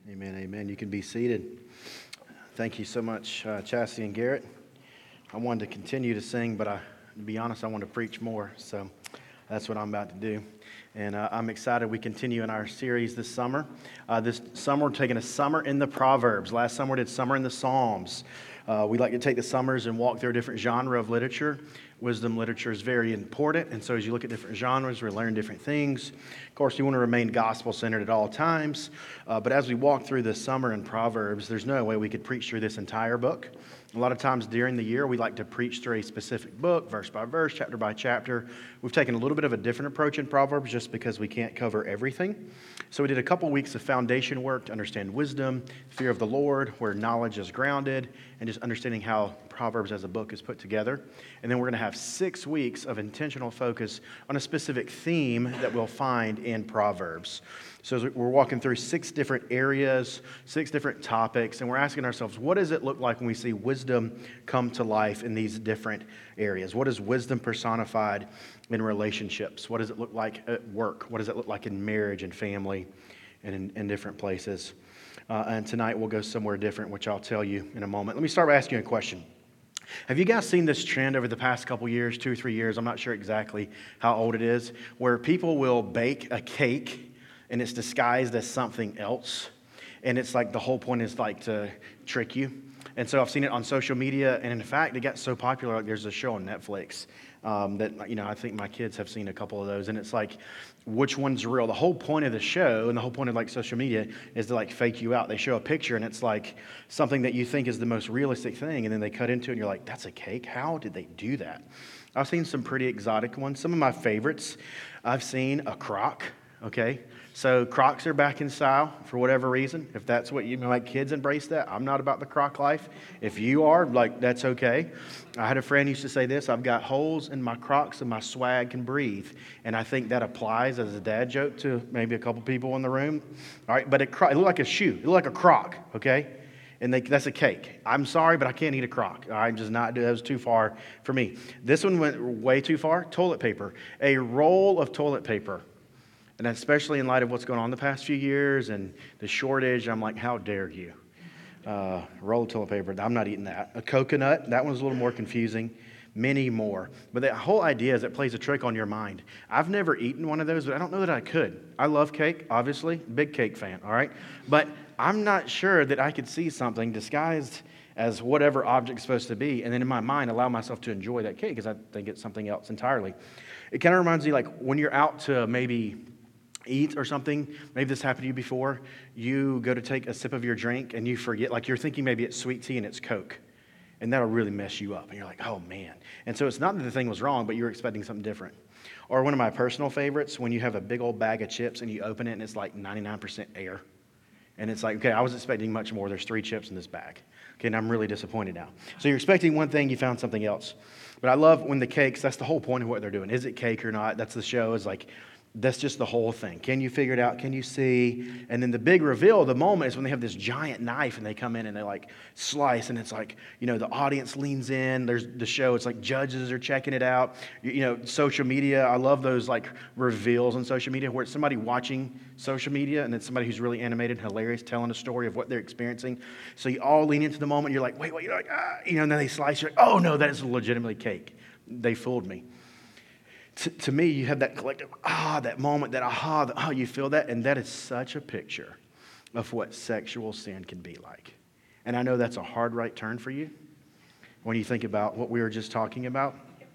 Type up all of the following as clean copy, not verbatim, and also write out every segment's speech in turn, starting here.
Amen, amen. You can be seated. Thank you so much, Chastity and Garrett. I wanted to continue to sing, but to be honest, I want to preach more, so that's what I'm about to do. And I'm excited we continue in our series this summer. This summer, we're taking a summer in the Proverbs. Last summer, we did summer in the Psalms. We like to take the summers and walk through a different genre of literature. Wisdom literature is very important, and so as you look at different genres, we learn different things. Of course, you want to remain gospel-centered at all times, but as we walk through the summer in Proverbs, there's no way we could preach through this entire book. A lot of times during the year, we like to preach through a specific book, verse by verse, chapter by chapter. We've taken a little bit of a different approach in Proverbs just because we can't cover everything. So we did a couple weeks of foundation work to understand wisdom, fear of the Lord, where knowledge is grounded, and just understanding how Proverbs as a book is put together. And then we're going to have 6 weeks of intentional focus on a specific theme that we'll find in Proverbs. So we're walking through 6 different areas, 6 different topics, and we're asking ourselves, what does it look like when we see wisdom come to life in these different areas? What is wisdom personified in relationships? What does it look like at work? What does it look like in marriage and family and in different places? And tonight we'll go somewhere different, which I'll tell you in a moment. Let me start by asking you a question. Have you guys seen this trend over the past couple years, 2 or 3 years? I'm not sure exactly how old it is, where people will bake a cake and it's disguised as something else. And it's like the whole point is like to trick you. And so I've seen it on social media, and in fact, it got so popular, like there's a show on Netflix that, I think my kids have seen a couple of those, and it's like, which one's real? The whole point of the show and the whole point of like social media is to like fake you out. They show a picture, and it's like something that you think is the most realistic thing, and then they cut into it, and you're like, that's a cake? How did they do that? I've seen some pretty exotic ones. Some of my favorites, I've seen a crock, okay? So Crocs are back in style for whatever reason. If that's what my kids embrace that. I'm not about the Croc life. If you are, that's okay. I had a friend who used to say this: I've got holes in my Crocs and my swag can breathe. And I think that applies as a dad joke to maybe a couple people in the room. All right, but it looked like a shoe. It looked like a Croc, okay? And that's a cake. I'm sorry, but I can't eat a Croc. I'm just not, that was too far for me. This one went way too far. Toilet paper. A roll of toilet paper. And especially in light of what's going on the past few years and the shortage, I'm like, how dare you? Roll of toilet paper, I'm not eating that. A coconut, that one's a little more confusing. Many more. But the whole idea is it plays a trick on your mind. I've never eaten one of those, but I don't know that I could. I love cake, obviously. Big cake fan, all right? But I'm not sure that I could see something disguised as whatever object is supposed to be, and then in my mind allow myself to enjoy that cake because I think it's something else entirely. It kind of reminds me like when you're out to maybe eat or something, maybe this happened to you before, you go to take a sip of your drink and you forget, like you're thinking maybe it's sweet tea and it's Coke, and that'll really mess you up, and you're like, oh man. And so it's not that the thing was wrong, but you're expecting something different. Or one of my personal favorites, when you have a big old bag of chips and you open it and it's like 99% air, and it's like, okay, I was expecting much more, there's 3 chips in this bag. Okay, and I'm really disappointed now. So you're expecting one thing, you found something else. But I love when the cakes, that's the whole point of what they're doing. Is it cake or not? That's the show, is like, that's just the whole thing. Can you figure it out? Can you see? And then the big reveal of the moment is when they have this giant knife and they come in and they like slice, and it's like, the audience leans in. There's the show. It's like judges are checking it out. Social media. I love those like reveals on social media where it's somebody watching social media and then somebody who's really animated, hilarious, telling a story of what they're experiencing. So you all lean into the moment. You're like, wait, you're like, and then they slice. You're like, oh no, that is legitimately cake. They fooled me. To me, you have that collective, that moment, that you feel that, and that is such a picture of what sexual sin can be like. And I know that's a hard right turn for you when you think about what we were just talking about.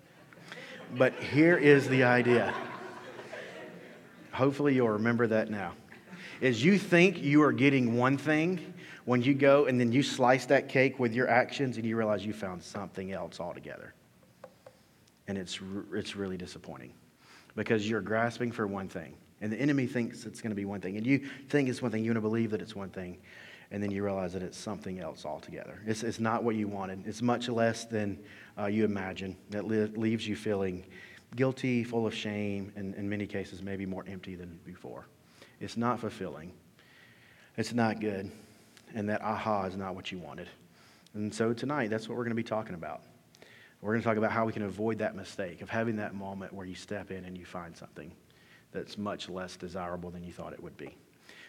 But here is the idea. Hopefully you'll remember that now. Is you think you are getting one thing when you go and then you slice that cake with your actions and you realize you found something else altogether. And it's really disappointing because you're grasping for one thing. And the enemy thinks it's going to be one thing. And you think it's one thing. You want to believe that it's one thing. And then you realize that it's something else altogether. It's not what you wanted. It's much less than you imagine. That leaves you feeling guilty, full of shame, and in many cases maybe more empty than before. It's not fulfilling. It's not good. And that is not what you wanted. And so tonight, that's what we're going to be talking about. We're going to talk about how we can avoid that mistake of having that moment where you step in and you find something that's much less desirable than you thought it would be.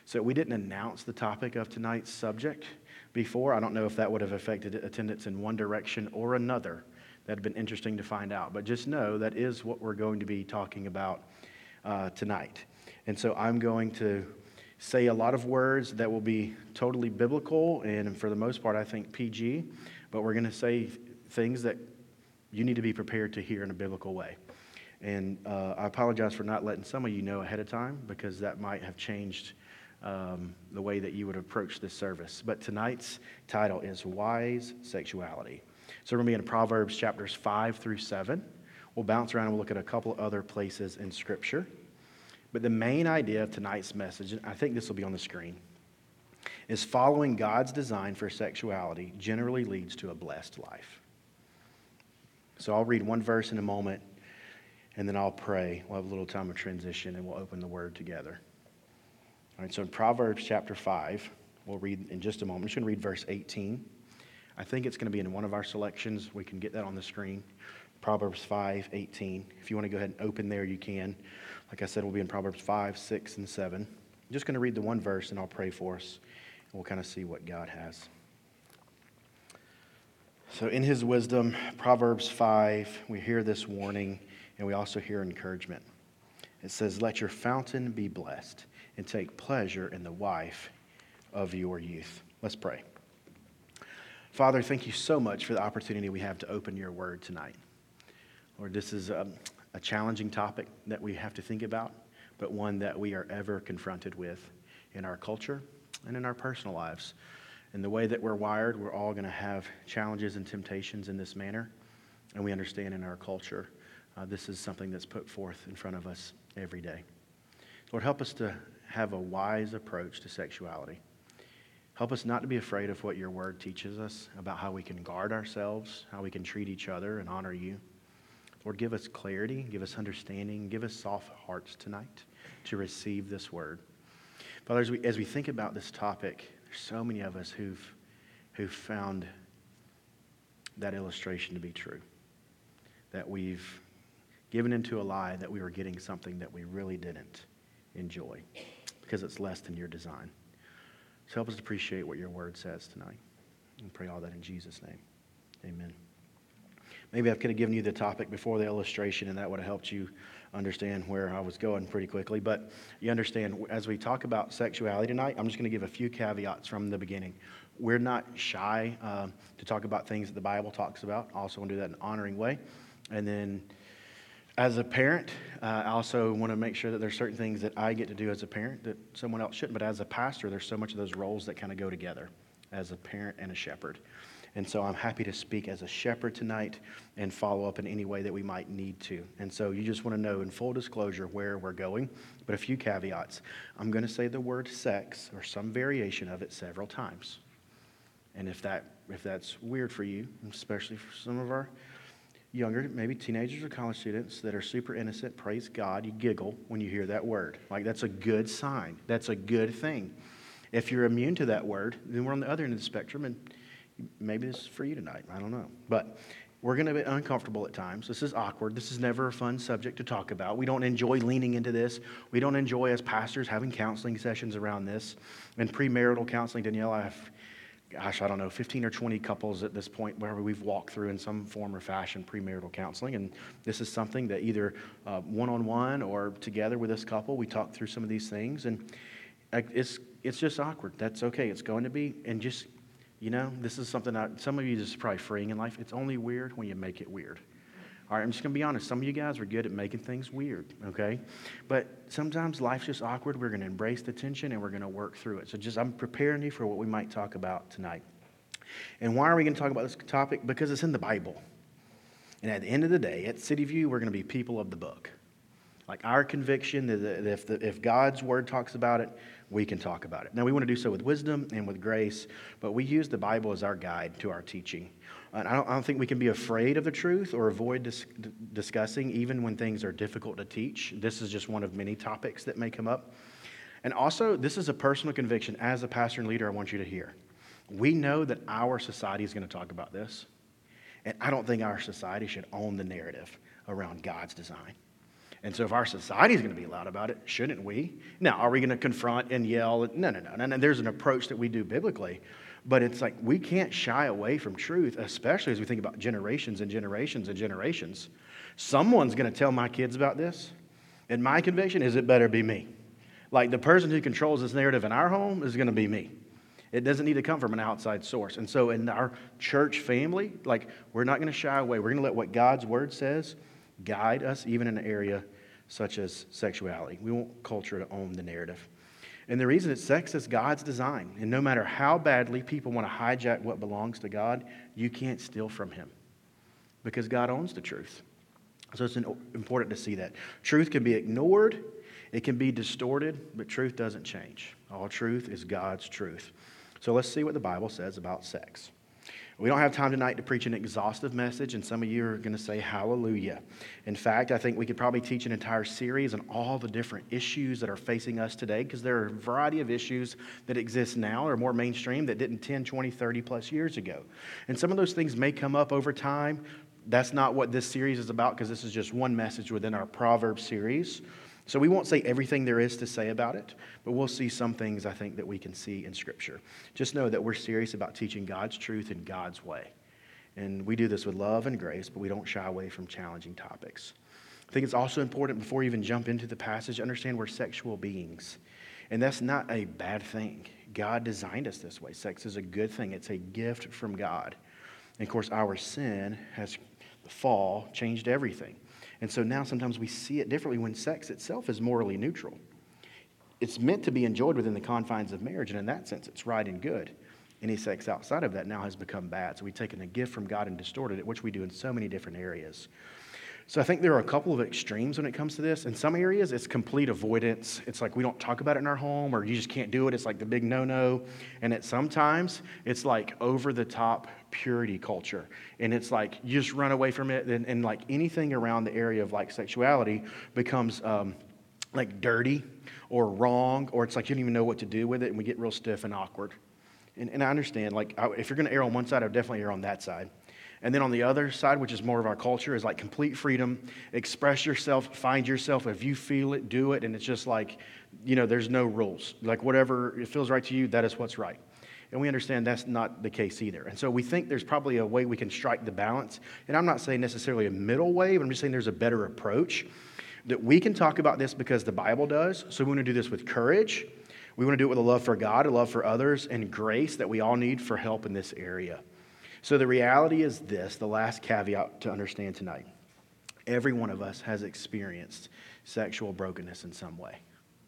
So we didn't announce the topic of tonight's subject before. I don't know if that would have affected attendance in one direction or another. That'd been interesting to find out. But just know that is what we're going to be talking about tonight. And so I'm going to say a lot of words that will be totally biblical and for the most part, I think PG. But we're going to say things that you need to be prepared to hear in a biblical way. And I apologize for not letting some of you know ahead of time because that might have changed the way that you would approach this service. But tonight's title is Wise Sexuality. So we're going to be in Proverbs chapters 5 through 7. We'll bounce around and we'll look at a couple other places in Scripture. But the main idea of tonight's message, and I think this will be on the screen, is following God's design for sexuality generally leads to a blessed life. So I'll read one verse in a moment, and then I'll pray. We'll have a little time of transition, and we'll open the Word together. All right, so in Proverbs chapter 5, we'll read in just a moment. I'm just going to read verse 18. I think it's going to be in one of our selections. We can get that on the screen. Proverbs 5:18. If you want to go ahead and open there, you can. Like I said, we'll be in Proverbs 5, 6, and 7. I'm just going to read the one verse, and I'll pray for us. And we'll kind of see what God has. So in his wisdom, Proverbs 5, we hear this warning, and we also hear encouragement. It says, "Let your fountain be blessed, and take pleasure in the wife of your youth." Let's pray. Father, thank you so much for the opportunity we have to open your word tonight. Lord, this is a challenging topic that we have to think about, but one that we are ever confronted with in our culture and in our personal lives. In the way that we're wired, we're all going to have challenges and temptations in this manner, and we understand in our culture this is something that's put forth in front of us every day. Lord, help us to have a wise approach to sexuality. Help us not to be afraid of what your word teaches us about how we can guard ourselves, how we can treat each other and honor you. Lord, give us clarity, give us understanding, give us soft hearts tonight to receive this word. Father, as we think about this topic, there's so many of us who've found that illustration to be true, that we've given into a lie that we were getting something that we really didn't enjoy because it's less than your design. So help us appreciate what your word says tonight. And pray all that in Jesus' name. Amen. Maybe I could have given you the topic before the illustration, and that would have helped you understand where I was going pretty quickly. But you understand, as we talk about sexuality tonight, I'm just going to give a few caveats from the beginning. We're not shy to talk about things that the Bible talks about. I also want to do that in an honoring way. And then as a parent, I also want to make sure that there's certain things that I get to do as a parent that someone else shouldn't. But as a pastor, there's so much of those roles that kind of go together as a parent and a shepherd. And so I'm happy to speak as a shepherd tonight and follow up in any way that we might need to. And so you just want to know in full disclosure where we're going, but a few caveats. I'm going to say the word sex or some variation of it several times. And if that's weird for you, especially for some of our younger, maybe teenagers or college students that are super innocent, praise God, you giggle when you hear that word. Like, that's a good sign. That's a good thing. If you're immune to that word, then we're on the other end of the spectrum, and maybe this is for you tonight. I don't know. But we're going to be uncomfortable at times. This is awkward. This is never a fun subject to talk about. We don't enjoy leaning into this. We don't enjoy, as pastors, having counseling sessions around this. And premarital counseling, Danielle, I don't know, 15 or 20 couples at this point where we've walked through in some form or fashion premarital counseling. And this is something that either one-on-one or together with this couple, we talk through some of these things. And it's just awkward. That's okay. It's going to be. And just, this is something some of you, this is probably freeing in life. It's only weird when you make it weird. All right, I'm just going to be honest. Some of you guys are good at making things weird, okay? But sometimes life's just awkward. We're going to embrace the tension, and we're going to work through it. So I'm preparing you for what we might talk about tonight. And why are we going to talk about this topic? Because it's in the Bible. And at the end of the day, at City View, we're going to be people of the book. Like, our conviction that if God's word talks about it, we can talk about it. Now, we want to do so with wisdom and with grace, but we use the Bible as our guide to our teaching. And I don't think we can be afraid of the truth or avoid discussing, even when things are difficult to teach. This is just one of many topics that may come up. And also, this is a personal conviction. As a pastor and leader, I want you to hear. We know that our society is going to talk about this. And I don't think our society should own the narrative around God's design. And so if our society is going to be loud about it, shouldn't we? Now, are we going to confront and yell? No. There's an approach that we do biblically. But it's like we can't shy away from truth, especially as we think about generations and generations and generations. Someone's going to tell my kids about this. And my conviction is it better be me. Like the person who controls this narrative in our home is going to be me. It doesn't need to come from an outside source. And so in our church family, like we're not going to shy away. We're going to let what God's word says guide us, even in an area such as sexuality. We want culture to own the narrative. And the reason it's sex is God's design. And no matter how badly people want to hijack what belongs to God, you can't steal from him because God owns the truth. So it's important to see that. Truth can be ignored, it can be distorted, but truth doesn't change. All truth is God's truth. So let's see what the Bible says about sex. We don't have time tonight to preach an exhaustive message, and some of you are going to say hallelujah. In fact, I think we could probably teach an entire series on all the different issues that are facing us today, because there are a variety of issues that exist now or more mainstream that didn't 10, 20, 30 plus years ago. And some of those things may come up over time. That's not what this series is about, because this is just one message within our Proverbs series. So we won't say everything there is to say about it, but we'll see some things I think that we can see in Scripture. Just know that we're serious about teaching God's truth in God's way. And we do this with love and grace, but we don't shy away from challenging topics. I think it's also important, before we even jump into the passage, understand we're sexual beings. And that's not a bad thing. God designed us this way. Sex is a good thing. It's a gift from God. And of course, our sin has, the fall, changed everything. And so now sometimes we see it differently when sex itself is morally neutral. It's meant to be enjoyed within the confines of marriage, and in that sense, it's right and good. Any sex outside of that now has become bad. So we've taken a gift from God and distorted it, which we do in so many different areas. So I think there are a couple of extremes when it comes to this. In some areas, it's complete avoidance. It's like we don't talk about it in our home, or you just can't do it. It's like the big no-no. And sometimes it's like over-the-top purity culture. And it's like you just run away from it, and like anything around the area of like sexuality becomes like dirty or wrong, or it's like you don't even know what to do with it, and we get real stiff and awkward. And I understand, like if you're going to err on one side, I would definitely err on that side. And then on the other side, which is more of our culture, is like complete freedom. Express yourself, find yourself. If you feel it, do it. And it's just like, there's no rules. Like whatever it feels right to you, that is what's right. And we understand that's not the case either. And so we think there's probably a way we can strike the balance. And I'm not saying necessarily a middle way, but I'm just saying there's a better approach. That we can talk about this because the Bible does. So we want to do this with courage. We want to do it with a love for God, a love for others, and grace that we all need for help in this area. So the reality is this, the last caveat to understand tonight. Every one of us has experienced sexual brokenness in some way.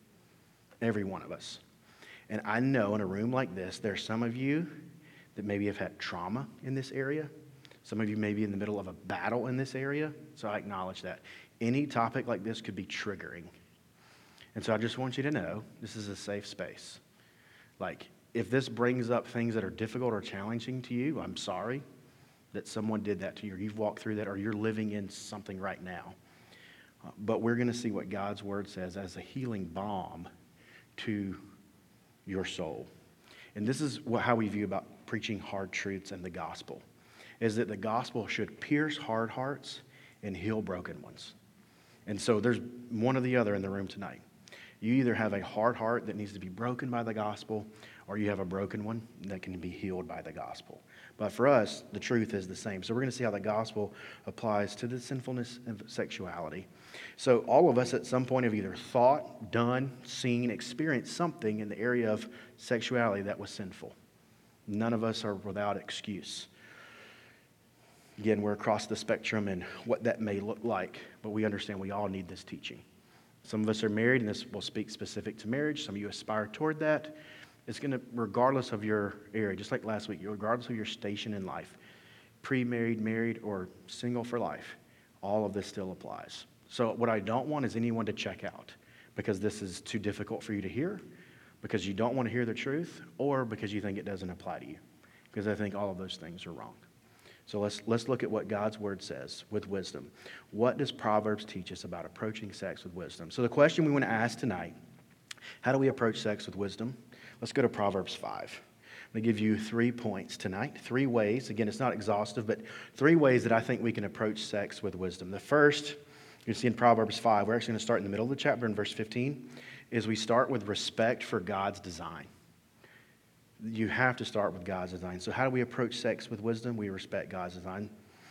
Every one of us. And I know in a room like this, there's some of you that maybe have had trauma in this area. Some of you may be in the middle of a battle in this area. So I acknowledge that. Any topic like this could be triggering. And so I just want you to know this is a safe space. Like, if this brings up things that are difficult or challenging to you, I'm sorry that someone did that to you, or you've walked through that, or you're living in something right now. But we're going to see what God's word says as a healing balm to your soul. And this is how we view about preaching hard truths and the gospel, is that the gospel should pierce hard hearts and heal broken ones. And so there's one or the other in the room tonight. You either have a hard heart that needs to be broken by the gospel, or you have a broken one that can be healed by the gospel. But for us, the truth is the same. So we're going to see how the gospel applies to the sinfulness of sexuality. So all of us at some point have either thought, done, seen, experienced something in the area of sexuality that was sinful. None of us are without excuse. Again, we're across the spectrum and what that may look like, but we understand we all need this teaching. Some of us are married, and this will speak specific to marriage. Some of you aspire toward that. It's going to, regardless of your area, just like last week, regardless of your station in life, pre-married, married, or single for life, all of this still applies. So what I don't want is anyone to check out because this is too difficult for you to hear, because you don't want to hear the truth, or because you think it doesn't apply to you, because I think all of those things are wrong. So let's look at what God's word says with wisdom. What does Proverbs teach us about approaching sex with wisdom? So the question we want to ask tonight, how do we approach sex with wisdom? Let's go to Proverbs 5. I'm going to give you 3 points tonight, 3 ways. Again, it's not exhaustive, but 3 ways that I think we can approach sex with wisdom. The first You see in Proverbs 5, we're actually going to start in the middle of the chapter in verse 15, is we start with respect for God's design. You have to start with God's design. So how do we approach sex with wisdom? We respect God's design.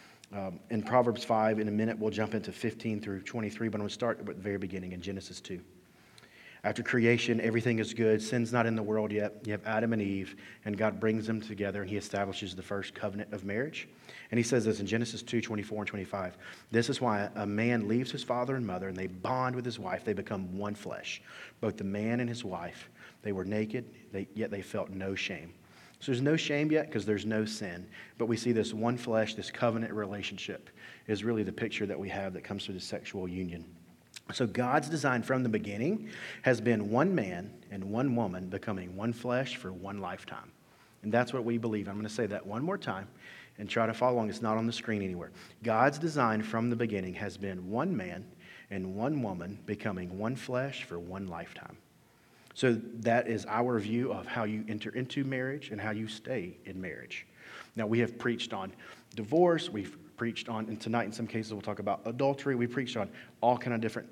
In Proverbs 5, in a minute, we'll jump into 15 through 23, but I'm going to start at the very beginning in Genesis 2. After creation, everything is good. Sin's not in the world yet. You have Adam and Eve, and God brings them together, and he establishes the first covenant of marriage. And he says this in Genesis 2, 24 and 25. This is why a man leaves his father and mother, and they bond with his wife. They become one flesh. Both the man and his wife, they were naked, yet they felt no shame. So there's no shame yet because there's no sin. But we see this one flesh, this covenant relationship is really the picture that we have that comes through the sexual union. So God's design from the beginning has been one man and one woman becoming one flesh for one lifetime. And that's what we believe. I'm going to say that one more time and try to follow along. It's not on the screen anywhere. God's design from the beginning has been one man and one woman becoming one flesh for one lifetime. So that is our view of how you enter into marriage and how you stay in marriage. Now, we have preached on divorce. We've preached on, and tonight in some cases we'll talk about adultery. We preached on all kind of different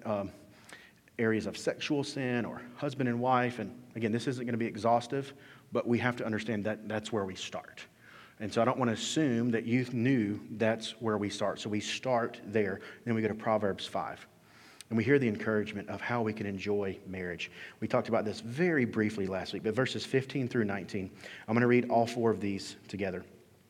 areas of sexual sin or husband and wife. And again, this isn't going to be exhaustive, but we have to understand that that's where we start. And so I don't want to assume that you knew that's where we start. So we start there. Then we go to Proverbs 5. And we hear the encouragement of how we can enjoy marriage. We talked about this very briefly last week, but verses 15 through 19, I'm going to read all four of these together.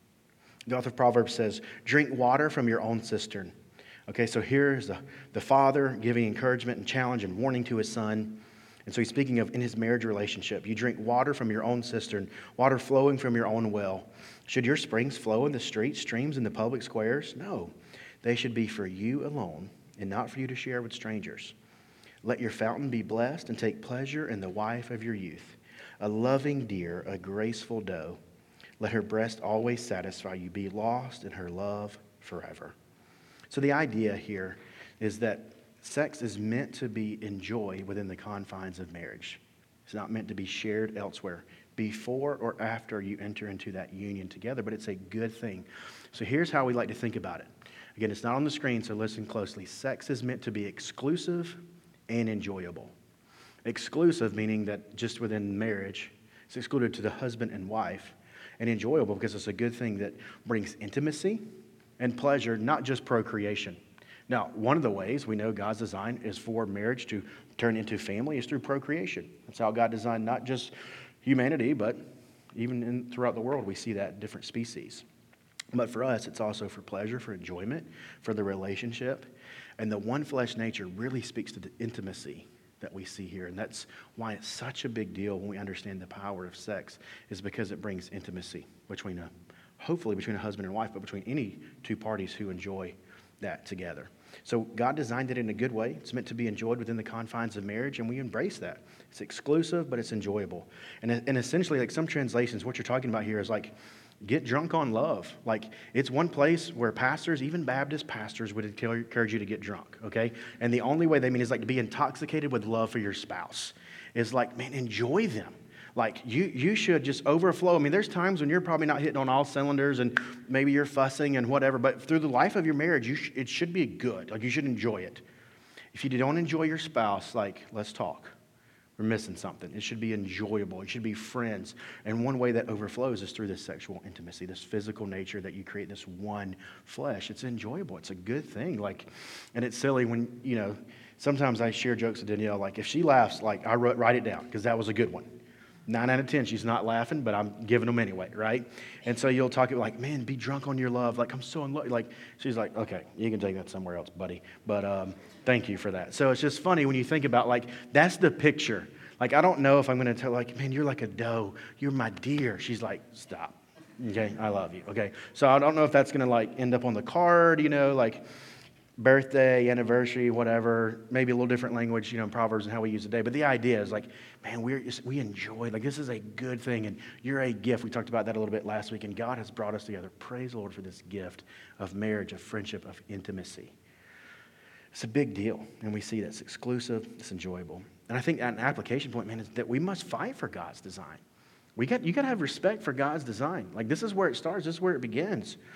The author of Proverbs says, drink water from your own cistern. Okay, so here's the father giving encouragement and challenge and warning to his son. And so he's speaking of in his marriage relationship. You drink water from your own cistern, water flowing from your own well. Should your springs flow in the streets, streams in the public squares? No, they should be for you alone and not for you to share with strangers. Let your fountain be blessed and take pleasure in the wife of your youth, a loving deer, a graceful doe. Let her breast always satisfy you. Be lost in her love forever. So the idea here is that sex is meant to be enjoyed within the confines of marriage. It's not meant to be shared elsewhere, before or after you enter into that union together, but it's a good thing. So here's how we like to think about it. Again, it's not on the screen, so listen closely. Sex is meant to be exclusive and enjoyable. Exclusive meaning that just within marriage, it's excluded to the husband and wife. And enjoyable because it's a good thing that brings intimacy and pleasure, not just procreation. Now, one of the ways we know God's design is for marriage to turn into family is through procreation. That's how God designed not just humanity, but even throughout the world, we see that in different species. But for us, it's also for pleasure, for enjoyment, for the relationship. And the one flesh nature really speaks to the intimacy that we see here. And that's why it's such a big deal when we understand the power of sex, is because it brings intimacy between hopefully between a husband and wife, but between any two parties who enjoy that together. So God designed it in a good way. It's meant to be enjoyed within the confines of marriage, and we embrace that. It's exclusive, but it's enjoyable. And essentially, like some translations, what you're talking about here is like, get drunk on love. Like, it's one place where pastors, even Baptist pastors, would encourage you to get drunk, okay? And the only way they mean is like to be intoxicated with love for your spouse. Is like, man, enjoy them. Like, you should just overflow. I mean, there's times when you're probably not hitting on all cylinders and maybe you're fussing and whatever, but through the life of your marriage, it should be good. Like, you should enjoy it. If you don't enjoy your spouse, like, let's talk. We're missing something. It should be enjoyable. It should be friends. And one way that overflows is through this sexual intimacy, this physical nature that you create, this one flesh. It's enjoyable. It's a good thing. Like, and it's silly when, sometimes I share jokes with Danielle. Like, if she laughs, like, I write it down because that was a good one. 9 out of 10, she's not laughing, but I'm giving them anyway, right? And so you'll talk about like, man, be drunk on your love. Like, I'm so in love. Like, she's like, okay, you can take that somewhere else, buddy. But thank you for that. So it's just funny when you think about like, that's the picture. Like, I don't know if I'm going to tell like, man, you're like a doe. You're my deer. She's like, stop. Okay, I love you. Okay, so I don't know if that's going to like end up on the card, like birthday, anniversary, whatever, maybe a little different language, in Proverbs and how we use it today. But the idea is like, man, we enjoy, like this is a good thing and you're a gift. We talked about that a little bit last week, and God has brought us together. Praise the Lord for this gift of marriage, of friendship, of intimacy. It's a big deal, and we see that it's exclusive, it's enjoyable. And I think an application point, man, is that we must fight for God's design. You got to have respect for God's design. Like, this is where it starts. This is where it begins.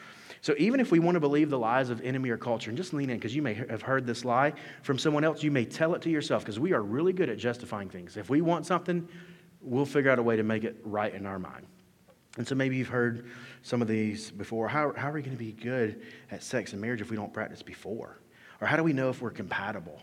So even if we want to believe the lies of enemy or culture, and just lean in, because you may have heard this lie from someone else, you may tell it to yourself, because we are really good at justifying things. If we want something, we'll figure out a way to make it right in our mind. And so maybe you've heard some of these before. How are we going to be good at sex and marriage if we don't practice before? Or how do we know if we're compatible?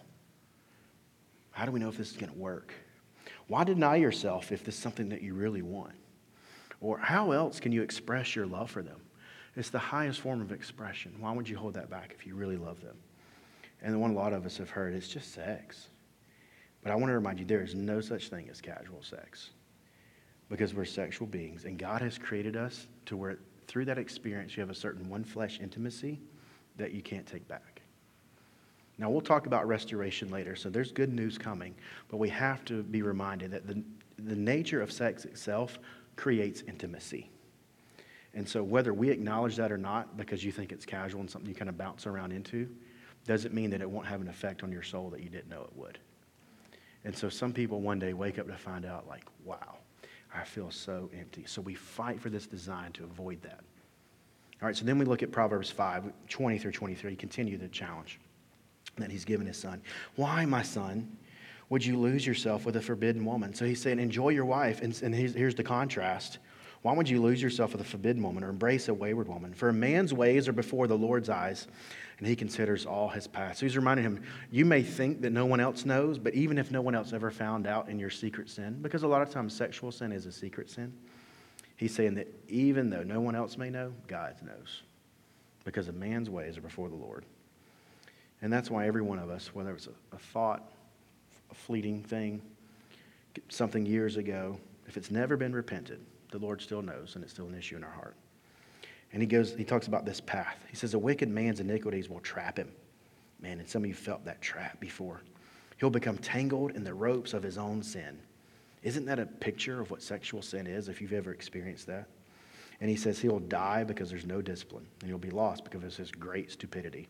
How do we know if this is going to work? Why deny yourself if this is something that you really want? Or how else can you express your love for them? It's the highest form of expression. Why would you hold that back if you really love them? And the one a lot of us have heard is just sex. But I want to remind you, there is no such thing as casual sex, because we're sexual beings, and God has created us to where through that experience you have a certain one flesh intimacy that you can't take back. Now, we'll talk about restoration later, so there's good news coming, but we have to be reminded that the nature of sex itself creates intimacy. And so whether we acknowledge that or not, because you think it's casual and something you kind of bounce around into, doesn't mean that it won't have an effect on your soul that you didn't know it would. And so some people one day wake up to find out, like, wow, I feel so empty. So we fight for this design to avoid that. All right, so then we look at Proverbs 5, 20 through 23, continue the challenge that he's given his son. Why, my son, would you lose yourself with a forbidden woman? So he's saying, enjoy your wife. And here's the contrast. Why would you lose yourself with a forbidden woman or embrace a wayward woman? For a man's ways are before the Lord's eyes, and he considers all his past. So he's reminding him, you may think that no one else knows, but even if no one else ever found out in your secret sin, because a lot of times sexual sin is a secret sin, he's saying that even though no one else may know, God knows, because a man's ways are before the Lord. And that's why every one of us, whether it's a thought, a fleeting thing, something years ago, if it's never been repented, the Lord still knows, and it's still an issue in our heart. And he talks about this path. He says, a wicked man's iniquities will trap him. Man, and some of you felt that trap before. He'll become tangled in the ropes of his own sin. Isn't that a picture of what sexual sin is, if you've ever experienced that? And he says he'll die because there's no discipline, and he'll be lost because of his great stupidity.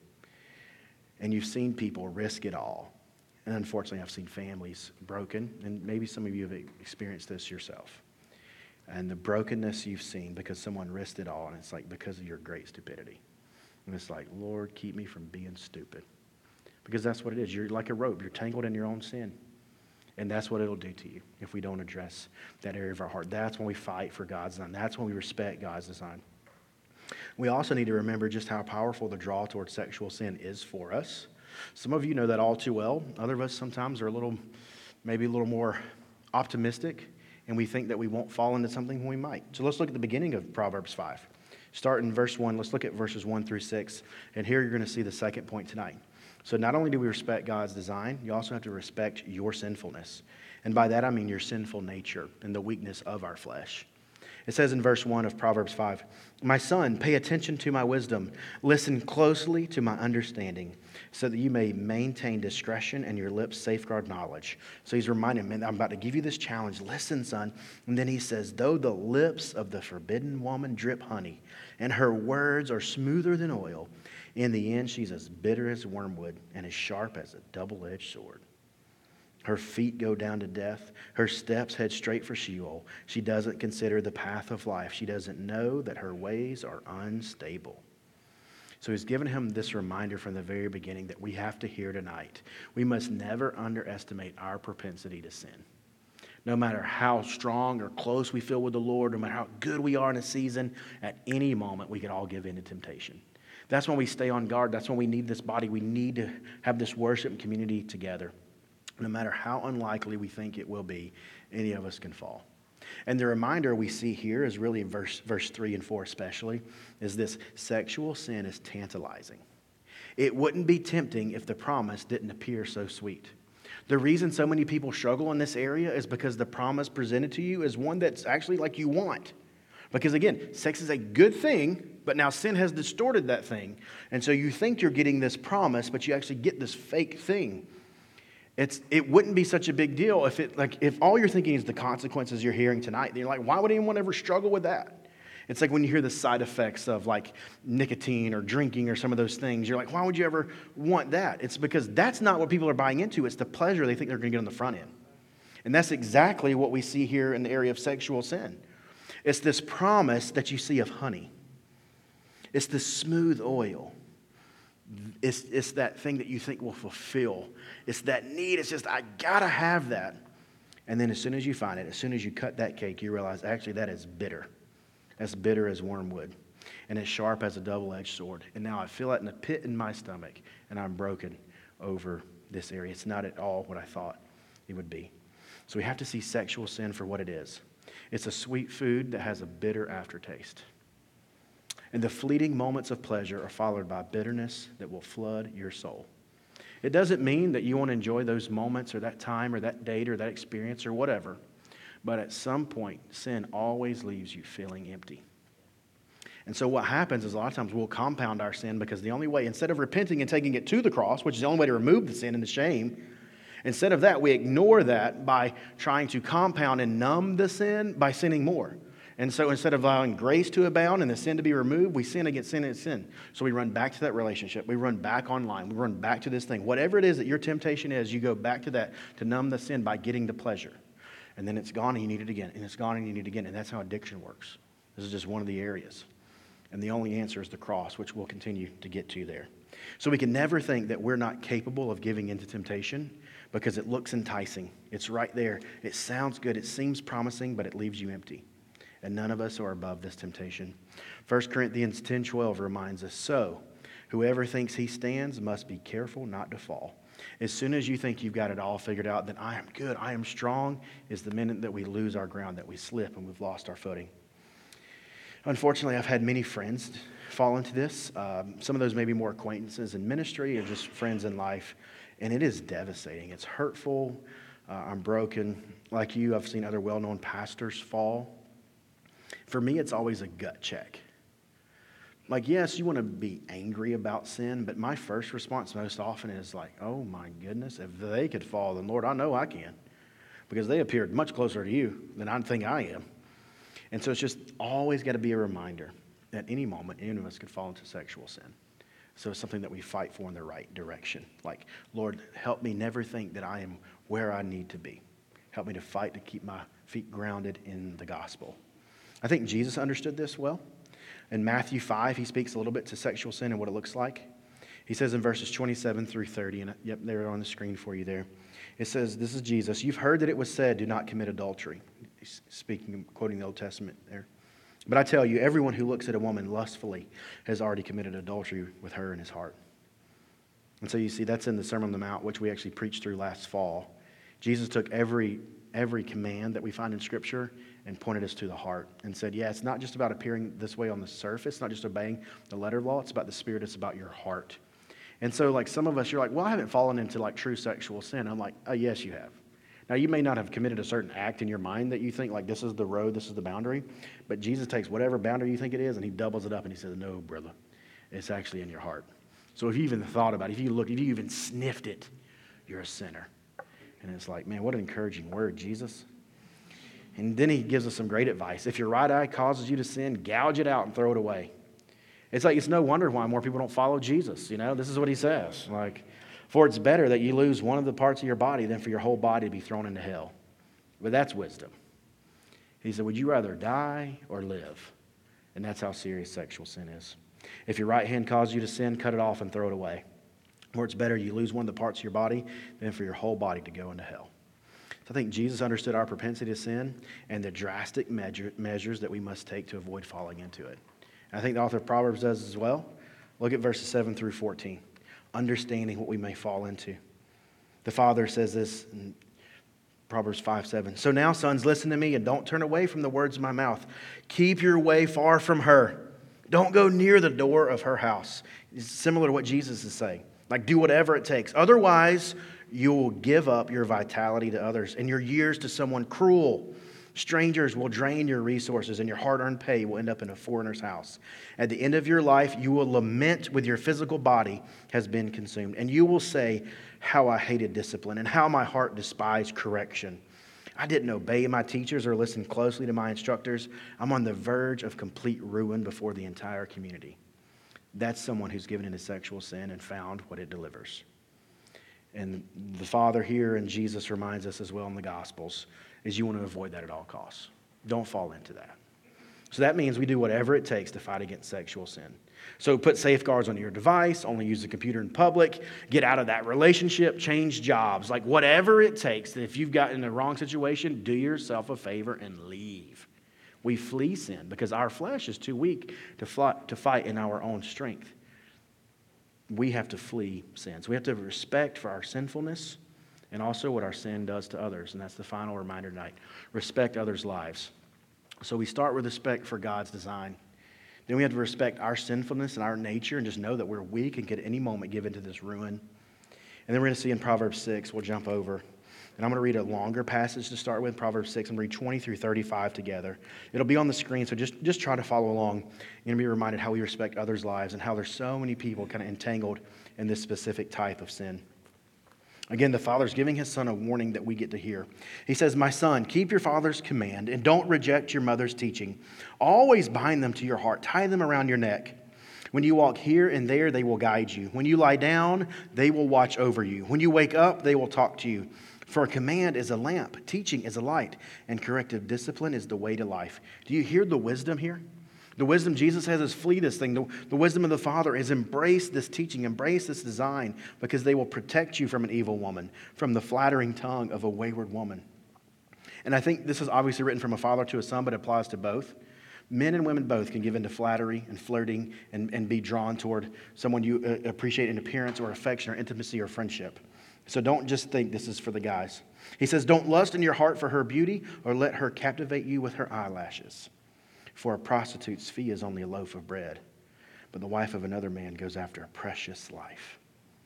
And you've seen people risk it all. And unfortunately, I've seen families broken, and maybe some of you have experienced this yourself. And the brokenness you've seen because someone risked it all, and it's like because of your great stupidity. And it's like, Lord, keep me from being stupid. Because that's what it is. You're like a rope. You're tangled in your own sin. And that's what it'll do to you if we don't address that area of our heart. That's when we fight for God's design. That's when we respect God's design. We also need to remember just how powerful the draw towards sexual sin is for us. Some of you know that all too well. Other of us sometimes are maybe a little more optimistic, and we think that we won't fall into something when we might. So let's look at the beginning of Proverbs 5. Start in verse 1. Let's look at verses 1 through 6. And here you're going to see the second point tonight. So not only do we respect God's design, you also have to respect your sinfulness. And by that I mean your sinful nature and the weakness of our flesh. It says in verse 1 of Proverbs 5, my son, pay attention to my wisdom. Listen closely to my understanding, so that you may maintain discretion and your lips safeguard knowledge. So he's reminding him, I'm about to give you this challenge. Listen, son. And then he says, though the lips of the forbidden woman drip honey, and her words are smoother than oil, in the end she's as bitter as wormwood and as sharp as a double-edged sword. Her feet go down to death. Her steps head straight for Sheol. She doesn't consider the path of life. She doesn't know that her ways are unstable. So he's given him this reminder from the very beginning that we have to hear tonight. We must never underestimate our propensity to sin. No matter how strong or close we feel with the Lord, no matter how good we are in a season, at any moment we can all give in to temptation. That's when we stay on guard. That's when we need this body. We need to have this worship and community together. No matter how unlikely we think it will be, any of us can fall. And the reminder we see here is really in verse 3 and 4 especially, is this: sexual sin is tantalizing. It wouldn't be tempting if the promise didn't appear so sweet. The reason so many people struggle in this area is because the promise presented to you is one that's actually like you want. Because again, sex is a good thing, but now sin has distorted that thing. And so you think you're getting this promise, but you actually get this fake thing. It wouldn't be such a big deal if all you're thinking is the consequences you're hearing tonight. Then you're like, why would anyone ever struggle with that? It's like when you hear the side effects of like nicotine or drinking or some of those things. You're like, why would you ever want that? It's because that's not what people are buying into. It's the pleasure they think they're going to get on the front end. And that's exactly what we see here in the area of sexual sin. It's this promise that you see of honey. It's the smooth oil. It's that thing that you think will fulfill. It's that need. It's just, I got to have that. And then as soon as you find it, as soon as you cut that cake, you realize actually that is bitter. That's bitter as wormwood. And it's sharp as a double-edged sword. And now I feel it in the pit in my stomach, and I'm broken over this area. It's not at all what I thought it would be. So we have to see sexual sin for what it is. It's a sweet food that has a bitter aftertaste. And the fleeting moments of pleasure are followed by bitterness that will flood your soul. It doesn't mean that you won't enjoy those moments or that time or that date or that experience or whatever. But at some point, sin always leaves you feeling empty. And so what happens is a lot of times we'll compound our sin because the only way, instead of repenting and taking it to the cross, which is the only way to remove the sin and the shame, instead of that, we ignore that by trying to compound and numb the sin by sinning more. And so instead of allowing grace to abound and the sin to be removed, we sin against sin and sin. So we run back to that relationship. We run back online. We run back to this thing. Whatever it is that your temptation is, you go back to that to numb the sin by getting the pleasure. And then it's gone and you need it again. And it's gone and you need it again. And that's how addiction works. This is just one of the areas. And the only answer is the cross, which we'll continue to get to there. So we can never think that we're not capable of giving into temptation because it looks enticing. It's right there. It sounds good. It seems promising, but it leaves you empty. And none of us are above this temptation. 1 Corinthians 10:12 reminds us, so whoever thinks he stands must be careful not to fall. As soon as you think you've got it all figured out, that I am good, I am strong, is the minute that we lose our ground, that we slip and we've lost our footing. Unfortunately, I've had many friends fall into this. Some of those may be more acquaintances in ministry or just friends in life. And it is devastating. It's hurtful. I'm broken. Like you, I've seen other well-known pastors fall. For me, it's always a gut check. Like, yes, you want to be angry about sin, but my first response most often is like, oh my goodness, if they could fall, then Lord, I know I can. Because they appeared much closer to you than I think I am. And so it's just always got to be a reminder that any moment, any of us could fall into sexual sin. So it's something that we fight for in the right direction. Like, Lord, help me never think that I am where I need to be. Help me to fight to keep my feet grounded in the gospel. I think Jesus understood this well. In Matthew 5, he speaks a little bit to sexual sin and what it looks like. He says in verses 27 through 30, and yep, they're on the screen for you there. It says, this is Jesus. You've heard that it was said, do not commit adultery. He's speaking, quoting the Old Testament there. But I tell you, everyone who looks at a woman lustfully has already committed adultery with her in his heart. And so you see, that's in the Sermon on the Mount, which we actually preached through last fall. Jesus took every command that we find in Scripture and pointed us to the heart and said, yeah, it's not just about appearing this way on the surface, not just obeying the letter of law, it's about the Spirit, it's about your heart. And so like some of us, you're like, well, I haven't fallen into like true sexual sin. I'm like, oh, yes, you have. Now, you may not have committed a certain act in your mind that you think like this is the road, this is the boundary, but Jesus takes whatever boundary you think it is and he doubles it up and he says, no, brother, it's actually in your heart. So if you even thought about it, if you even sniffed it, you're a sinner. And it's like, man, what an encouraging word, Jesus. And then he gives us some great advice. If your right eye causes you to sin, gouge it out and throw it away. It's like, it's no wonder why more people don't follow Jesus. You know, this is what he says. Like, for it's better that you lose one of the parts of your body than for your whole body to be thrown into hell. But that's wisdom. He said, would you rather die or live? And that's how serious sexual sin is. If your right hand causes you to sin, cut it off and throw it away. Or it's better you lose one of the parts of your body than for your whole body to go into hell. So I think Jesus understood our propensity to sin and the drastic measures that we must take to avoid falling into it. And I think the author of Proverbs does as well. Look at verses 7 through 14. Understanding what we may fall into. The father says this in Proverbs 5:7. So now, sons, listen to me and don't turn away from the words of my mouth. Keep your way far from her. Don't go near the door of her house. It's similar to what Jesus is saying. Like, do whatever it takes. Otherwise, you will give up your vitality to others and your years to someone cruel. Strangers will drain your resources and your hard-earned pay will end up in a foreigner's house. At the end of your life, you will lament with your physical body has been consumed. And you will say, how I hated discipline and how my heart despised correction. I didn't obey my teachers or listen closely to my instructors. I'm on the verge of complete ruin before the entire community. That's someone who's given into sexual sin and found what it delivers. And the Father here and Jesus reminds us as well in the Gospels is you want to avoid that at all costs. Don't fall into that. So that means we do whatever it takes to fight against sexual sin. So put safeguards on your device, only use the computer in public, get out of that relationship, change jobs, like whatever it takes. If you've gotten in the wrong situation, do yourself a favor and leave. We flee sin because our flesh is too weak to fight in our own strength. We have to flee sin. So we have to have respect for our sinfulness and also what our sin does to others. And that's the final reminder tonight. Respect others' lives. So we start with respect for God's design. Then we have to respect our sinfulness and our nature and just know that we're weak and could at any moment give into this ruin. And then we're going to see in Proverbs 6, we'll jump over. And I'm going to read a longer passage to start with, Proverbs 6. I'm going to read 20 through 35 together. It'll be on the screen, so just try to follow along. You're going to be reminded how we respect others' lives and how there's so many people kind of entangled in this specific type of sin. Again, the father's giving his son a warning that we get to hear. He says, "My son, keep your father's command and don't reject your mother's teaching. Always bind them to your heart. Tie them around your neck. When you walk here and there, they will guide you. When you lie down, they will watch over you. When you wake up, they will talk to you. For a command is a lamp, teaching is a light, and corrective discipline is the way to life." Do you hear the wisdom here? The wisdom Jesus has is flee this thing. The wisdom of the Father is embrace this teaching, embrace this design, because they will protect you from an evil woman, from the flattering tongue of a wayward woman. And I think this is obviously written from a father to a son, but it applies to both. Men and women both can give into flattery and flirting and be drawn toward someone you appreciate in appearance or affection or intimacy or friendship. So don't just think this is for the guys. He says, "Don't lust in your heart for her beauty or let her captivate you with her eyelashes. For a prostitute's fee is only a loaf of bread, but the wife of another man goes after a precious life.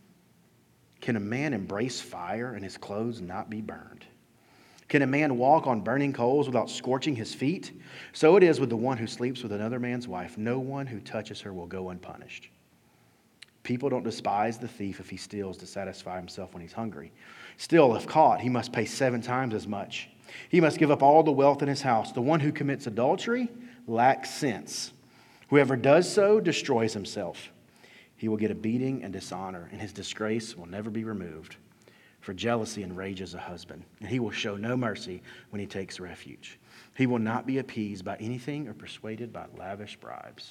Can a man embrace fire and his clothes not be burned? Can a man walk on burning coals without scorching his feet? So it is with the one who sleeps with another man's wife. No one who touches her will go unpunished. People don't despise the thief if he steals to satisfy himself when he's hungry. Still, if caught, he must pay 7 times as much. He must give up all the wealth in his house. The one who commits adultery lacks sense. Whoever does so destroys himself. He will get a beating and dishonor, and his disgrace will never be removed. For jealousy enrages a husband, and he will show no mercy when he takes refuge. He will not be appeased by anything or persuaded by lavish bribes."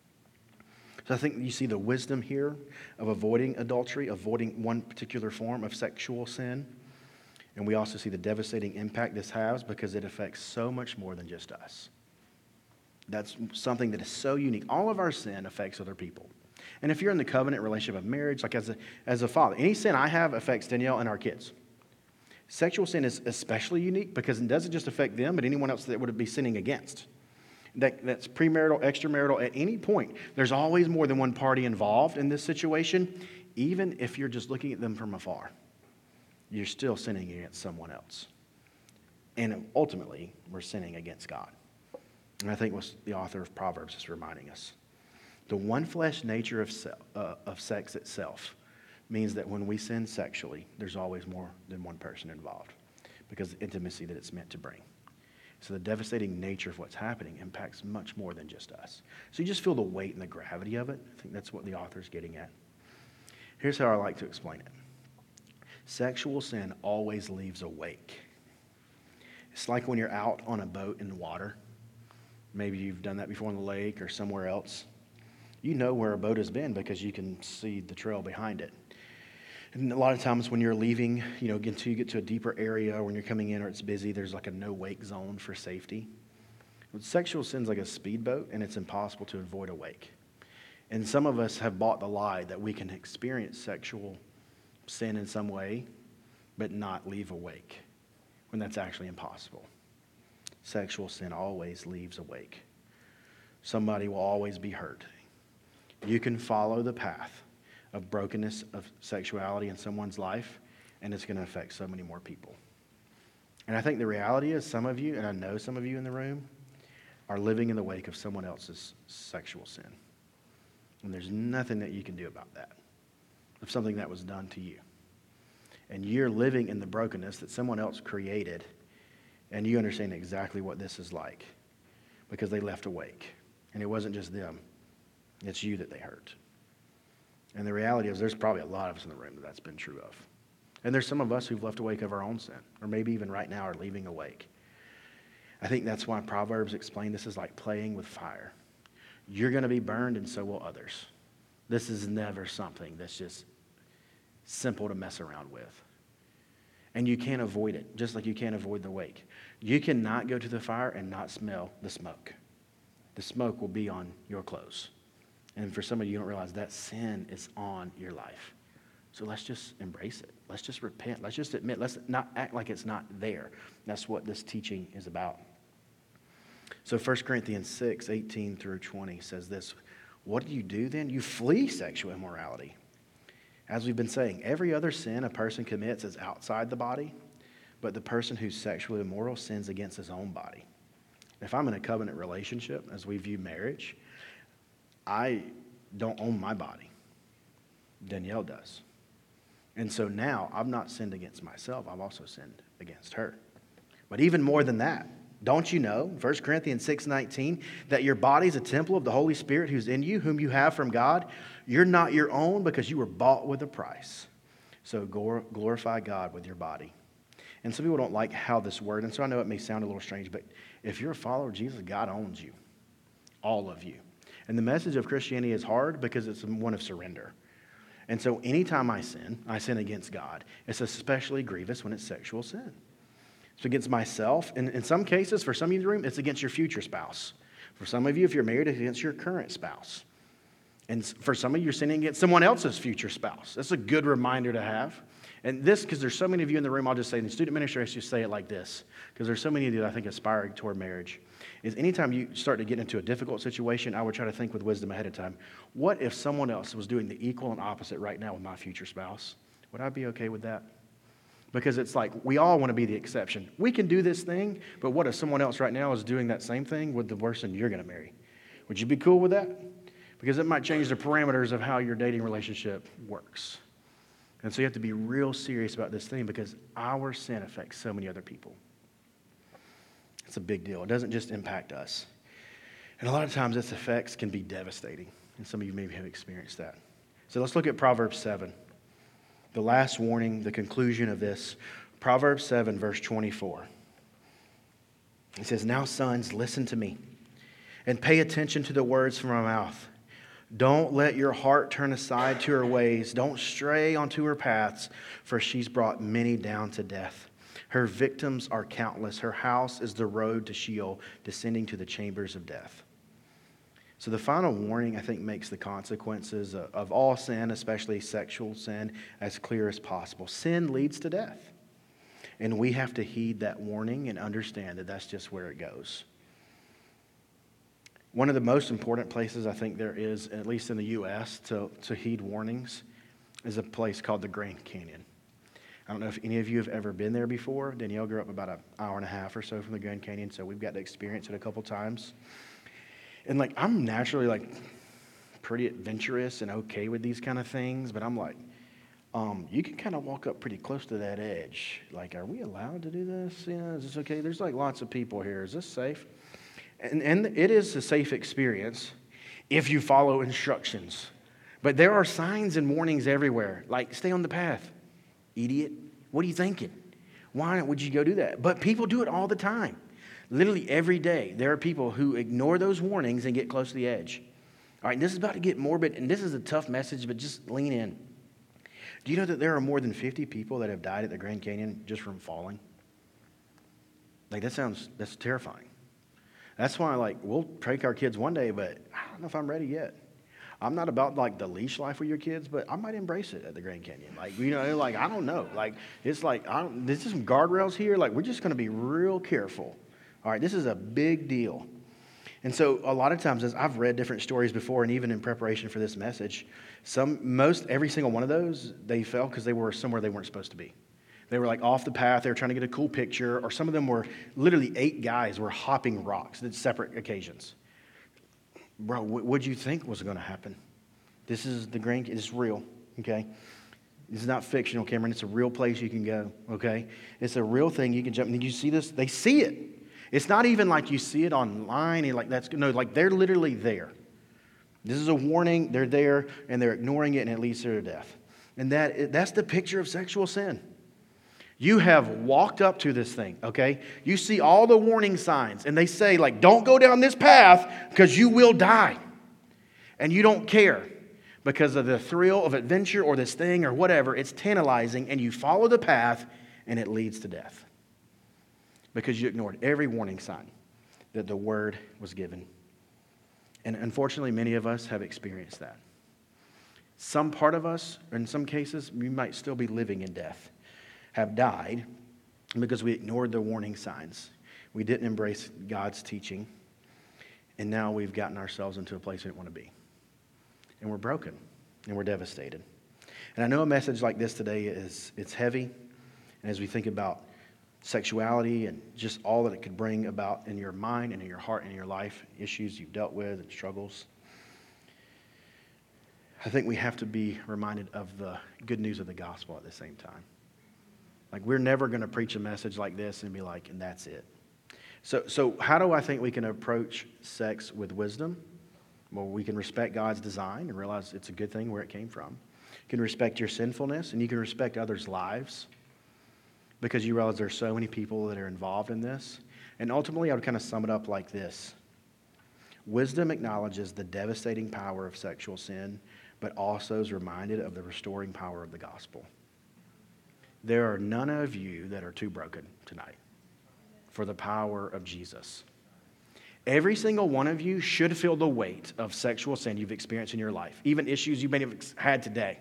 So I think you see the wisdom here of avoiding adultery, avoiding one particular form of sexual sin. And we also see the devastating impact this has because it affects so much more than just us. That's something that is so unique. All of our sin affects other people. And if you're in the covenant relationship of marriage, like as a father, any sin I have affects Danielle and our kids. Sexual sin is especially unique because it doesn't just affect them, but anyone else that would be sinning against. That's premarital, extramarital, at any point. There's always more than one party involved in this situation, even if you're just looking at them from afar. You're still sinning against someone else. And ultimately, we're sinning against God. And I think what the author of Proverbs is reminding us. The one flesh nature of sex itself means that when we sin sexually, there's always more than one person involved because of the intimacy that it's meant to bring. So the devastating nature of what's happening impacts much more than just us. So you just feel the weight and the gravity of it. I think that's what the author's getting at. Here's how I like to explain it. Sexual sin always leaves a wake. It's like when you're out on a boat in the water. Maybe you've done that before on the lake or somewhere else. You know where a boat has been because you can see the trail behind it. And a lot of times when you're leaving, until you get to a deeper area or when you're coming in or it's busy, there's like a no-wake zone for safety. But sexual sin's like a speedboat, and it's impossible to avoid a wake. And some of us have bought the lie that we can experience sexual sin in some way, but not leave a wake, when that's actually impossible. Sexual sin always leaves a wake. Somebody will always be hurt. You can follow the path of brokenness of sexuality in someone's life, and it's going to affect so many more people. And I think the reality is some of you, and I know some of you in the room, are living in the wake of someone else's sexual sin. And there's nothing that you can do about that, of something that was done to you. And you're living in the brokenness that someone else created, and you understand exactly what this is like because they left a wake. And it wasn't just them. It's you that they hurt. And the reality is there's probably a lot of us in the room that that's been true of. And there's some of us who've left a wake of our own sin, or maybe even right now are leaving a wake. I think that's why Proverbs explain this is like playing with fire. You're going to be burned, and so will others. This is never something that's just simple to mess around with. And you can't avoid it, just like you can't avoid the wake. You cannot go to the fire and not smell the smoke. The smoke will be on your clothes. And for some of you, you don't realize that sin is on your life. So let's just embrace it. Let's just repent. Let's just admit. Let's not act like it's not there. That's what this teaching is about. So 1 Corinthians 6, 18 through 20 says this. What do you do then? You flee sexual immorality. As we've been saying, every other sin a person commits is outside the body, but the person who's sexually immoral sins against his own body. If I'm in a covenant relationship, as we view marriage, I don't own my body. Danielle does. And so now I've not sinned against myself. I've also sinned against her. But even more than that, don't you know, 1 Corinthians 6:19, that your body is a temple of the Holy Spirit who's in you, whom you have from God? You're not your own because you were bought with a price. So glorify God with your body. And some people don't like how this word, and so I know it may sound a little strange, but if you're a follower of Jesus, God owns you, all of you. And the message of Christianity is hard because it's one of surrender. And so anytime I sin against God. It's especially grievous when it's sexual sin. It's against myself. And in some cases, for some of you in the room, it's against your future spouse. For some of you, if you're married, it's against your current spouse. And for some of you, you're sinning against someone else's future spouse. That's a good reminder to have. And this, because there's so many of you in the room, I'll just say, in the student ministry, I just say it like this, because there's so many of you that I think aspiring toward marriage, is anytime you start to get into a difficult situation, I would try to think with wisdom ahead of time. What if someone else was doing the equal and opposite right now with my future spouse? Would I be okay with that? Because it's like we all want to be the exception. We can do this thing, but what if someone else right now is doing that same thing with the person you're going to marry? Would you be cool with that? Because it might change the parameters of how your dating relationship works. And so you have to be real serious about this thing because our sin affects so many other people. It's a big deal. It doesn't just impact us. And a lot of times its effects can be devastating. And some of you maybe have experienced that. So let's look at Proverbs 7. The last warning, the conclusion of this. Proverbs 7, verse 24. It says, "Now, sons, listen to me and pay attention to the words from my mouth. Don't let your heart turn aside to her ways. Don't stray onto her paths, for she's brought many down to death. Her victims are countless. Her house is the road to Sheol, descending to the chambers of death." So the final warning, I think, makes the consequences of all sin, especially sexual sin, as clear as possible. Sin leads to death. And we have to heed that warning and understand that that's just where it goes. One of the most important places I think there is, at least in the U.S., to heed warnings is a place called the Grand Canyon. I don't know if any of you have ever been there before. Danielle grew up about an hour and a half or so from the Grand Canyon, so we've got to experience it a couple times. And I'm naturally pretty adventurous and okay with these kind of things, but I'm you can kind of walk up pretty close to that edge. Are we allowed to do this? Is this okay? There's lots of people here. Is this safe? And it is a safe experience if you follow instructions. But there are signs and warnings everywhere. Stay on the path. Idiot. What are you thinking? Why would you go do that? But people do it all the time. Literally every day, there are people who ignore those warnings and get close to the edge. All right, this is about to get morbid, and this is a tough message, but just lean in. Do you know that there are more than 50 people that have died at the Grand Canyon just from falling? That's terrifying. That's why, we'll take our kids one day, but I don't know if I'm ready yet. I'm not about, the leash life with your kids, but I might embrace it at the Grand Canyon. I don't know. There's just some guardrails here. We're just going to be real careful. All right, this is a big deal. And so a lot of times, as I've read different stories before, and even in preparation for this message, every single one of those, they fell because they were somewhere they weren't supposed to be. They were off the path. They were trying to get a cool picture. Or some of them were literally 8 guys were hopping rocks at separate occasions. Bro, what'd you think was going to happen? This is the Grand. It's real, okay? This is not fictional, Cameron. It's a real place you can go, okay? It's a real thing you can jump. And you see this? They see it. It's not even you see it online and they're literally there. This is a warning. They're there and they're ignoring it, and it leads to their death. And that's the picture of sexual sin. You have walked up to this thing, okay? You see all the warning signs, and they say, like, don't go down this path because you will die. And you don't care because of the thrill of adventure or this thing or whatever. It's tantalizing, and you follow the path, and it leads to death because you ignored every warning sign that the word was given. And unfortunately, many of us have experienced that. Some part of us, in some cases, we might still be living in death, have died because we ignored the warning signs. We didn't embrace God's teaching, and now we've gotten ourselves into a place we didn't want to be. And we're broken, and we're devastated. And I know a message like this today it's heavy, and as we think about sexuality and just all that it could bring about in your mind and in your heart and in your life, issues you've dealt with and struggles, I think we have to be reminded of the good news of the gospel at the same time. Like, we're never going to preach a message like this and be like, and that's it. So how do I think we can approach sex with wisdom? Well, we can respect God's design and realize it's a good thing where it came from. You can respect your sinfulness, and you can respect others' lives because you realize there's so many people that are involved in this. And ultimately, I would kind of sum it up like this. Wisdom acknowledges the devastating power of sexual sin, but also is reminded of the restoring power of the gospel. There are none of you that are too broken tonight for the power of Jesus. Every single one of you should feel the weight of sexual sin you've experienced in your life, even issues you may have had today.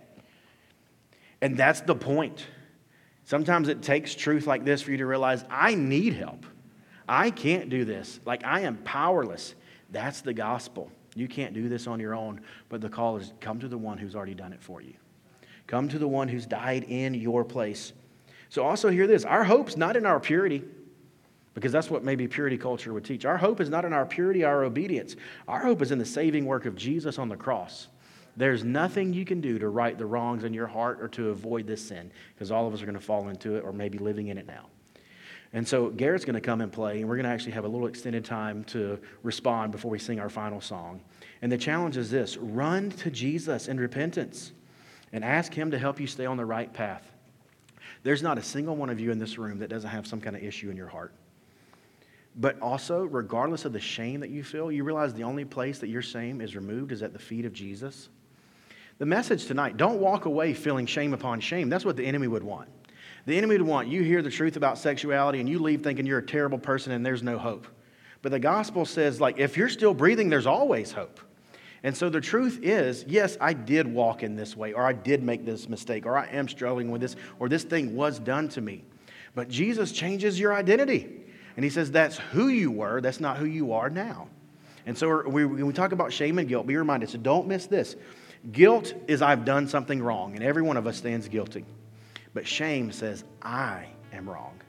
And that's the point. Sometimes it takes truth like this for you to realize, I need help. I can't do this. Like, I am powerless. That's the gospel. You can't do this on your own, but the call is come to the one who's already done it for you. Come to the one who's died in your place. So also hear this. Our hope's not in our purity, because that's what maybe purity culture would teach. Our hope is not in our purity, our obedience. Our hope is in the saving work of Jesus on the cross. There's nothing you can do to right the wrongs in your heart or to avoid this sin, because all of us are going to fall into it or maybe living in it now. And so Garrett's going to come and play, and we're going to actually have a little extended time to respond before we sing our final song. And the challenge is this: run to Jesus in repentance and ask him to help you stay on the right path. There's not a single one of you in this room that doesn't have some kind of issue in your heart. But also, regardless of the shame that you feel, you realize the only place that your shame is removed is at the feet of Jesus. The message tonight, don't walk away feeling shame upon shame. That's what the enemy would want. The enemy would want you hear the truth about sexuality and you leave thinking you're a terrible person and there's no hope. But the gospel says, like, if you're still breathing, there's always hope. And so the truth is, yes, I did walk in this way, or I did make this mistake, or I am struggling with this, or this thing was done to me. But Jesus changes your identity. And he says that's who you were, that's not who you are now. And so when we talk about shame and guilt, be reminded, so don't miss this. Guilt is I've done something wrong, and every one of us stands guilty. But shame says I am wrong.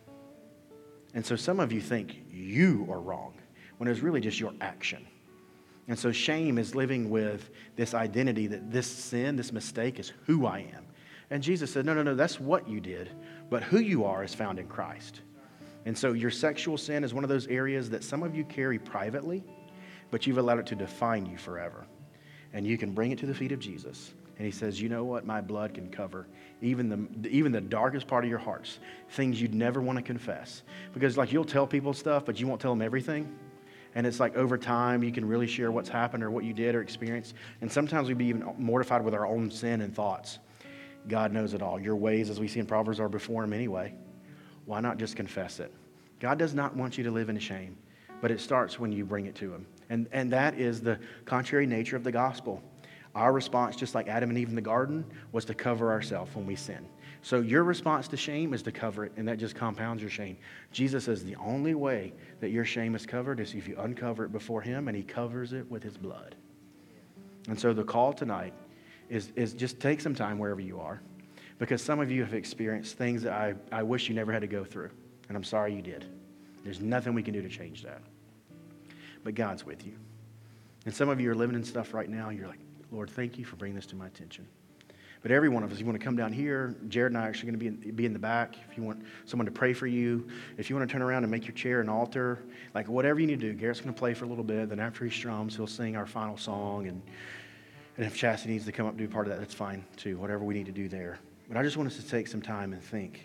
And so some of you think you are wrong, when it's really just your action. And so shame is living with this identity that this sin, this mistake is who I am. And Jesus said, no, that's what you did. But who you are is found in Christ. And so your sexual sin is one of those areas that some of you carry privately, but you've allowed it to define you forever. And you can bring it to the feet of Jesus. And he says, you know what? My blood can cover even the darkest part of your hearts, things you'd never want to confess. Because like you'll tell people stuff, but you won't tell them everything. And it's like over time, you can really share what's happened or what you did or experienced. And sometimes we'd be even mortified with our own sin and thoughts. God knows it all. Your ways, as we see in Proverbs, are before him anyway. Why not just confess it? God does not want you to live in shame, but it starts when you bring it to him. And that is the contrary nature of the gospel. Our response, just like Adam and Eve in the garden, was to cover ourselves when we sin. So your response to shame is to cover it, and that just compounds your shame. Jesus says the only way that your shame is covered is if you uncover it before him, and he covers it with his blood. And so the call tonight is just take some time wherever you are, because some of you have experienced things that I wish you never had to go through, and I'm sorry you did. There's nothing we can do to change that. But God's with you. And some of you are living in stuff right now, and you're like, Lord, thank you for bringing this to my attention. But every one of us, you want to come down here, Jared and I are actually going to be in the back. If you want someone to pray for you, if you want to turn around and make your chair an altar, like whatever you need to do, Garrett's going to play for a little bit. Then after he strums, he'll sing our final song. And if Chastity needs to come up and do part of that, that's fine too, whatever we need to do there. But I just want us to take some time and think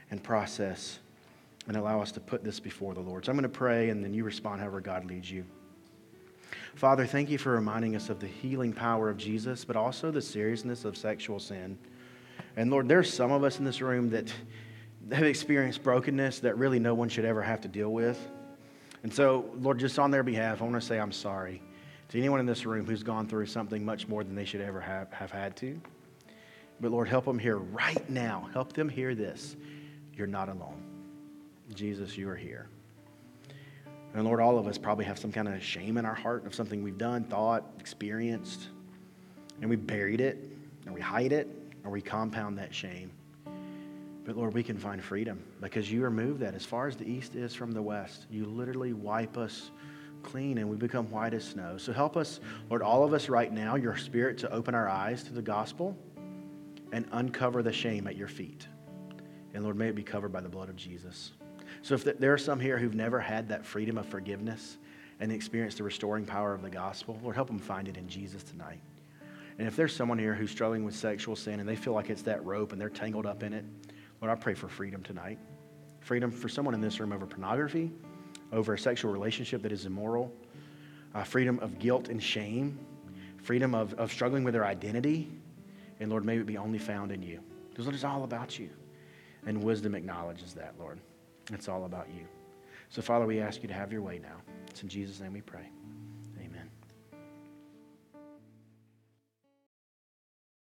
and process and allow us to put this before the Lord. So I'm going to pray, and then you respond however God leads you. Father, thank you for reminding us of the healing power of Jesus, but also the seriousness of sexual sin. And Lord, there's some of us in this room that have experienced brokenness that really no one should ever have to deal with. And so, Lord, just on their behalf, I want to say I'm sorry to anyone in this room who's gone through something much more than they should ever have had to. But Lord, help them hear right now. Help them hear this. You're not alone. Jesus, you are here. And Lord, all of us probably have some kind of shame in our heart of something we've done, thought, experienced, and we buried it, or we hide it, or we compound that shame. But Lord, we can find freedom because you remove that as far as the east is from the west. You literally wipe us clean and we become white as snow. So help us, Lord, all of us right now, your Spirit, to open our eyes to the gospel and uncover the shame at your feet. And Lord, may it be covered by the blood of Jesus. So if there are some here who've never had that freedom of forgiveness and experienced the restoring power of the gospel, Lord, help them find it in Jesus tonight. And if there's someone here who's struggling with sexual sin and they feel like it's that rope and they're tangled up in it, Lord, I pray for freedom tonight. Freedom for someone in this room over pornography, over a sexual relationship that is immoral, freedom of guilt and shame, freedom of struggling with their identity, and Lord, may it be only found in you. Because Lord, it's all about you. And wisdom acknowledges that, Lord. It's all about you. So, Father, we ask you to have your way now. It's in Jesus' name we pray.